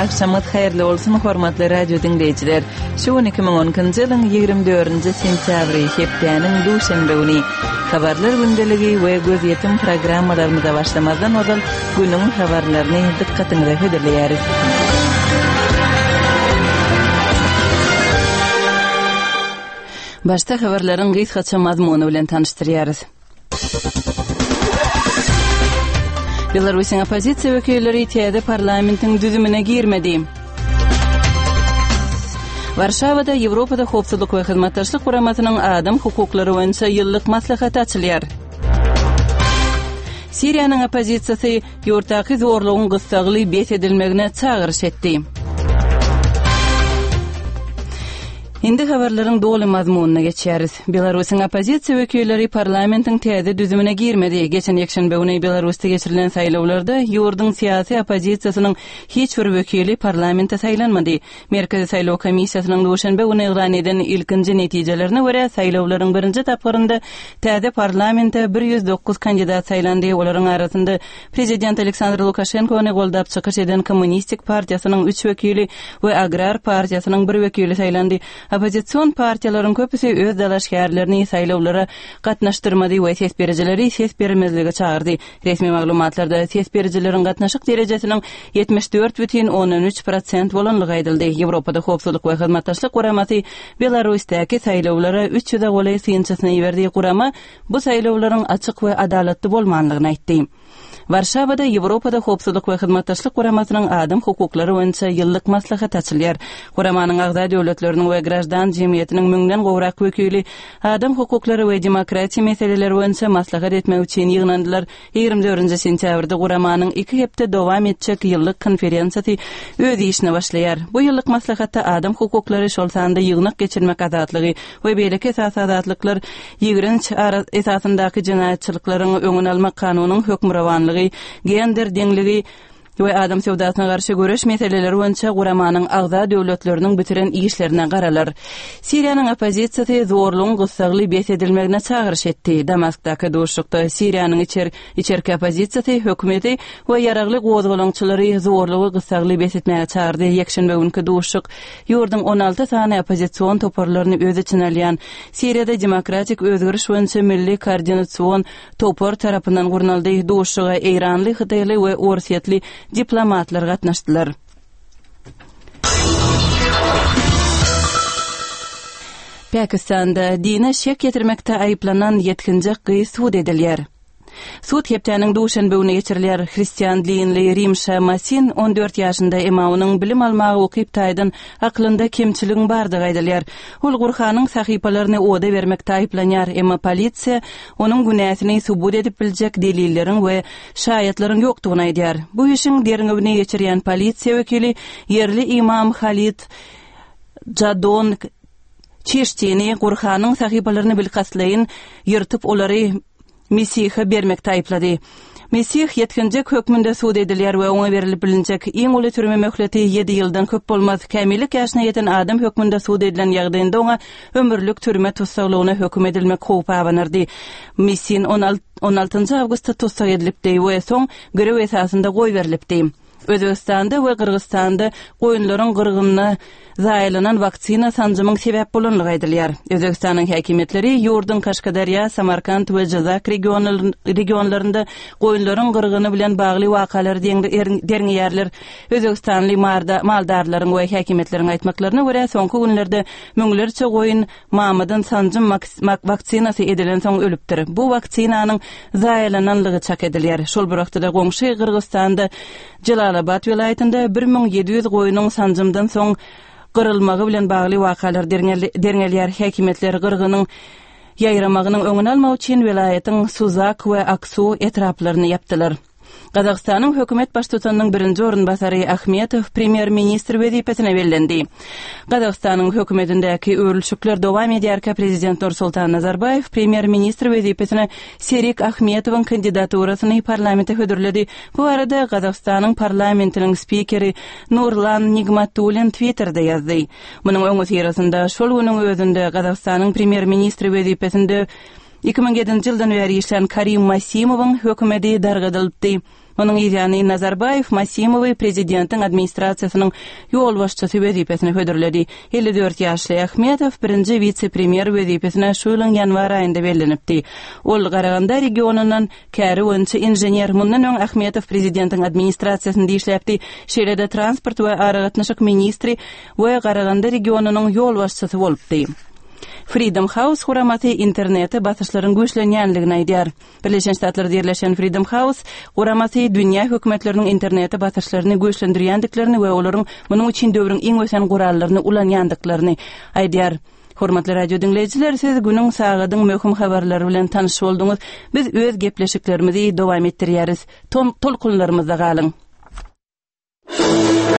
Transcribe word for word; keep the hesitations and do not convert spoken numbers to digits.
Akşamyt hayrly bolsun hormatly radio dinleyijiler. Şu iki ming on-njy ýylyň ýygrimi dördünji sentýabry hepdeniň duşanby güni habarlar gündeligi we göz ýetim programmalarymyza başlamazdan odan günüň habarlaryny dikkatiňize höderleýäris. Başta habarlaryň gysgaça mazmuny bilen tanıştyrýarys. Belarusyň opozisiýa wekilleri täze parlamentiň düzümine girmedi. Warşawada Ýewropada howpsuzlyk we hyzmatdaşlyk guramasynyň adam hukuklary boýunça ýyllyk maslahaty açylýar. Siriýanyň opozisiýasy ýurtaky zorlugyň gysgaly besedilmegine çagyryş etdi. Indi habarlaryň doly mazmunyna geçýäris. Belarusyň opozisiýa wekilleri parlamentiň täze düzümine girmedi. Geçen ýekşenbe güni Belarusda geçirilen saýlawlarda ýurduň syýasy opozisiýasynyň hiç bir wekili parlamentde saýlanmady. Merkezi saýlaw komissiýasynyň duşanbe güni ýylan eden ilkinji netijelerine görä saýlawlaryň birinji tapgyrynda täze parlamentde bir ýüz dokuz kandidat saýlandy. Olaryň arasynda prezident Aleksandr Lukashenkowny goldap çykyş eden Kommunistik partiýasynyň üç wekili we Agrar partiýasynyň bir wekili saýlandy. Opozisiýon partiýalaryň köpüsi öz dalaşgärlerini saýlawlara gatnaşdyrmady we ses berejileri ses bermezlige çağırdy. Resmi maglumatlarda ses berijileriň gatnaşyk derejesiniň ýetmiş dört бүтүн onuň üç prosent bolanlygy aýdyldy. Ýewropada howpsuzlyk we hyzmatdaşlyk guramasy Belarusdaky saýlawlara üç ýüze golay synçysyny berdi. Gurama bu saýlawlaryň açyk we adalatly bolmanlygyny aýtdy. Warşawada Ýewropada howpsuzlyk we hyzmatdaşlyk guramasynyň adam hukuklary boýunça ýyllyk maslahat açylýar. Guramanyň agza döwletleriniň we grajdan jemgyýetiniň müňden gowrak wekili adam hukuklary we demokratiýa meseleleri boýunça maslahat etmek üçin ýygnandylar. ýygrimi dördünji sentýabrda guramanyň iki hepde dowam etjek ýyllyk konferensiýasy öz işine başlaýar. Bu ýyllyk maslahatda adam hukuklary şol sanda ýygnak geçirmek azatlygy we beýleki esas azatlyklar ýygrynç esasyndaky jinaýatçylyklaryň öňüni almak kanunyň hökmrawanlygy, gender deňligi we adam sewdasyna garşy göreş meseleleri boýunça guramanyň agza döwletleriniň bitiren işlerine garalar. Siriýanyň opozisiýasy zorlugyň gysgaly besedilmegine çagyryş etdi. Damaskdaky duşukda Siriýanyň içer içerki opozisiýasy hökümeti we ýaragly gozgalaňçylary zorlugy gysgaly besetmäge çağırdy. Ýekşenbe günkü duşuk ýurdun on alty sany opozisiýon toparlaryny öz içine alýan Siriýada demokratik özgürüş boýunça milli koordinasiýon topar tarapyndan gurnaldy. Duşuga Eýranly, Hytaýly we Orsiýetli diplomatlar gatnaşdylar. Pakistanda dine şek getirmekde aýyplanan ýetkinji gyz sud edilýär. Sud hepdeniň duşanbe güni geçirilýär. Hristiýan dinli Rimşa Masin on dört ýaşynda emawnyň bilim almagy okyp taýdan aklynda kemçiligiň bardygy aýdylýar. Ol Gurhanyň sahypalaryny oda bermekde aýplanýar, emma polisiýa onuň günäsini subut edip biljek delillerin we şaýatlaryň ýokdugyny aýdýar. Bu işiň derňegine geçirýän polisiýa wekili yerli imam Halid Jadon Çeştini Gurhanyň sahypalaryny bilkasleýin ýyrtyp olary Mesih'e bermekde aýplady. Mesih ýetkinjek hökmünde sud edilýär we oňa berilip bilinjek iň uly türme möhleti ýedi ýyldan köp bolmaz. Kämillik ýaşyna ýeten adam hökmünde sud edilen ýagdaýynda oňa ömürlük türme tutsaglygyna hökm edilmek howpy abanardy. Mesih on altynjy awgustda tutsag edilipdi we soň görew esasynda goý berilipdi. Özbekistanda we Kyrgyzstanda goýunlaryň gyrgynyna zaýlanan waksina sanjymyň sebäp bolanlygy aýdylýar. Özbekistanyň häkimetleri ýurdun Kaşgadarya, Samarkand we Jazak regionlarynda goýunlaryň gyrgyny bilen bagly wakalary derňýärler. Özbekistanly maldarlaryň we häkimetleriň aýtmaklaryna görä soňky günlerde müňlerçe goýun mamadan sanjym waksinasy edilen soň ölüpdir. Bu waksinanyň zaýlananlygy çak edilýär. Şol bir wagtda goňşy Kyrgyzstanda Jalalabad vilayetinde bir ming ýedi ýüz goýunyň sanjymdan soň gyrylmagy bilen bagly wakalar derňelýär. Häkimetler gyrgynyň ýaýramagynyň öňüni almak üçin vilayetin Suzak we Aksu etraplaryny ýapdylar. Gazakstanyň hökümet başçysynyň birinji orunbasary Ahmetow premier ministr wezipesine bellendi. Gazakstanyň hökümetindäki örülşükler dowam edýärkä prezident Nursultan Nazarbayew premier ministr wezipesine Serik Ahmetowyň kandidaturasyny parlamentde hödürledi. Bu arada Gazakstanyň parlamentiniň spikeri Nurlan Nigmatulin Twitter'da ýazdy. Munyň öňü sirasynda şol güniň özünde Gazakstanyň premier ministr wezipesinde iki ming ýedinji ýyldan beri işlän Karim Masimowyň hökümeti dargadylypdy. Onun ýa-ni Nazarbayev Masimowy prezidentin administrasiýasynyň ýol başçysy wezipesine hödürledi. elli dört ýaşly Ahmetow birinji wise-premier wezipesine şu ýylyň ýanwar aýynda bellenipdi. Ol Garaganda regionundan käri öňçi inžener. Mundan öň Ahmetow prezidentin administrasiýasynda işläpdi. Şeýlede transport we aragatnaşyk ministri we Garaganda regionunyň ýol başçysy bolupdy. Freedom House huramaty interneti basyşlaryň güýçlenýänligini aýdýar. Birleşen Ştatlarda ýerleşen Freedom House huramaty dünýä hökümetleriniň interneti basyşlaryny güýçlendirýändiklerini we olaryň munyň üçin döwrüň iň ösen gurallaryny ulanýandyklaryny aýdýar. Hormatly radio dinleyijiler, siz günüň sagadyň möhüm habarlary bilen tanyş bolduňyz. Biz öz gepleşiklerimizi dowam etdirýäris. Tom tolkunlarymyzda galyň.